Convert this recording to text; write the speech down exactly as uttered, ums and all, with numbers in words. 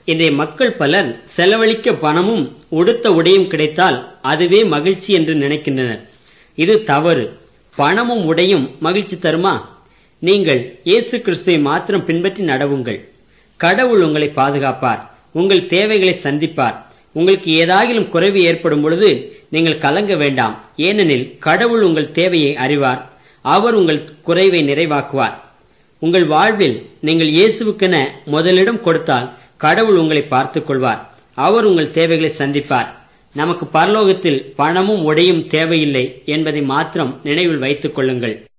இன்றைய மக்கள் பலர் செலவழிக்க பணமும் உடுத்த உடையும் கிடைத்தால் அதுவே மகிழ்ச்சி என்று நினைக்கின்றனர். இது தவறு. பணமும் உடையும் மகிழ்ச்சி தருமா? நீங்கள் இயேசு கிறிஸ்துவை மாத்திரம் பின்பற்றி நடவுங்கள். கடவுள் உங்களை பாதுகாப்பார், உங்கள் தேவைகளை சந்திப்பார். உங்களுக்கு ஏதாகிலும் குறைவு ஏற்படும் பொழுது நீங்கள் கலங்க வேண்டாம். ஏனெனில் கடவுள் உங்கள் தேவையை அறிவார். அவர் உங்கள் குறைவை நிறைவாக்குவார். உங்கள் வாழ்வில் நீங்கள் இயேசுவுக்கென முதலிடம் கொடுத்தால் கடவுள் உங்களை பார்த்துக் கொள்வார். அவர் உங்கள் தேவைகளை சந்திப்பார். நமக்கு பரலோகத்தில் பணமும் உடையும் தேவையில்லை என்பதை மாத்திரம் நினைவில் வைத்துக் கொள்ளுங்கள்.